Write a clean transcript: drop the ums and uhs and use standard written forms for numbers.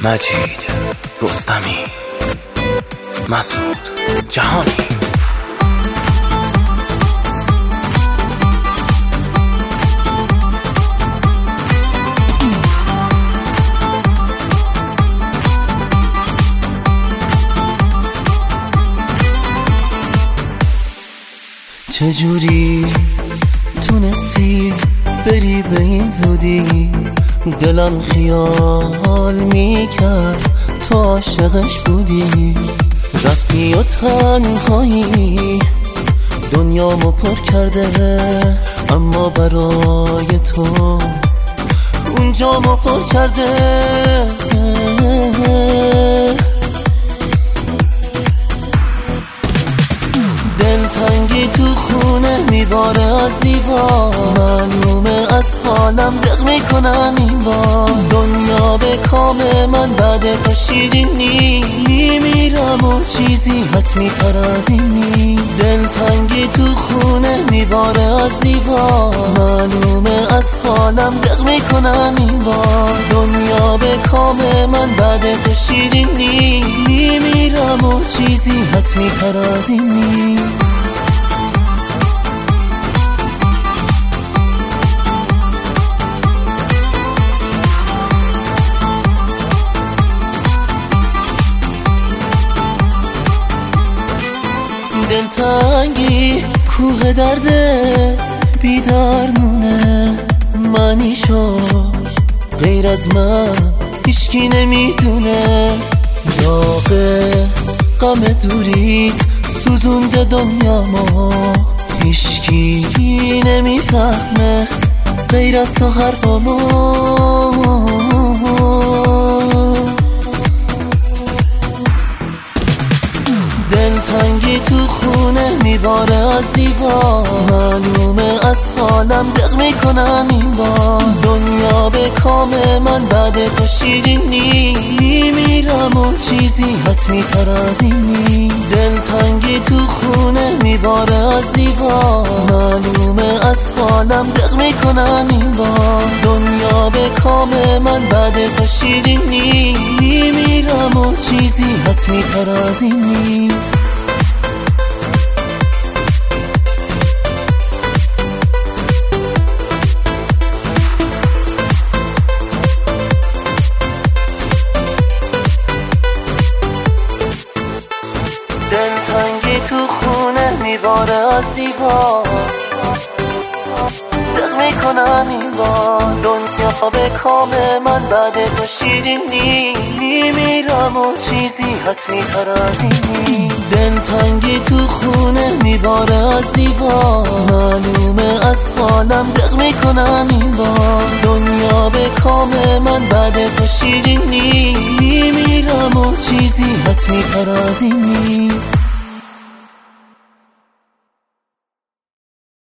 مجید رستمی، مسعود جهانی. چجوری تونستی بری به این زودی؟ دلم خیال میکرد تو عاشقش بودی. رفتی و تنهایی دنیامو پر کرده، اما برای تو اونجامو پر کرده. دلتنگی تو خونه میباره از دیوار، معلومه از حالم دق میکنم این بار. دنیا به کام من بعد تو شیرین نیست، میمیرم و چیزی حتمی تر از این نیست. دلتنگی تو خونه میباره از دیوار، معلومه از حالم دق میکنم این بار. دنیا به کام من بعد تو شیرین نیست، میمیرم و چیزی حتمی تر از این نیست. دلتنگی کوه درده بیدار مونه، معنی شد غیر از من هیچکی نمیدونه. داغ غم دوریت سوزونده دنیامو، هیچکی نمیفهمه غیر از تو حرفامو. دلتنگی تو خونه میباره از دیوار، معلومه از حالم دق میکنم این بار. دنیا به کام من بعد تو شیرین نیست، میمیرم و چیزی حتمی تر از این نیست. دلتنگی تو خونه میباره از دیوار، معلومه از حالم دق میکنم این بار. دنیا به کام من بعد تو شیرین نیست، میمیرم و چیزی حتمی تر از این نیست. دلتنگی تو خونه میباره از دیوار، دق میکنم این بار. دنیا به کام من بعد تو شیرین نیست، میمیرم و چیزی حتمی تر از این نیست. دلتنگی تو خونه میباره از دیوار، معلومه از حالم دق میکنم این بار. دنیا به کام من بعد تو شیرین نیست، میمیرم و چیزی حتمی تر از این نیست.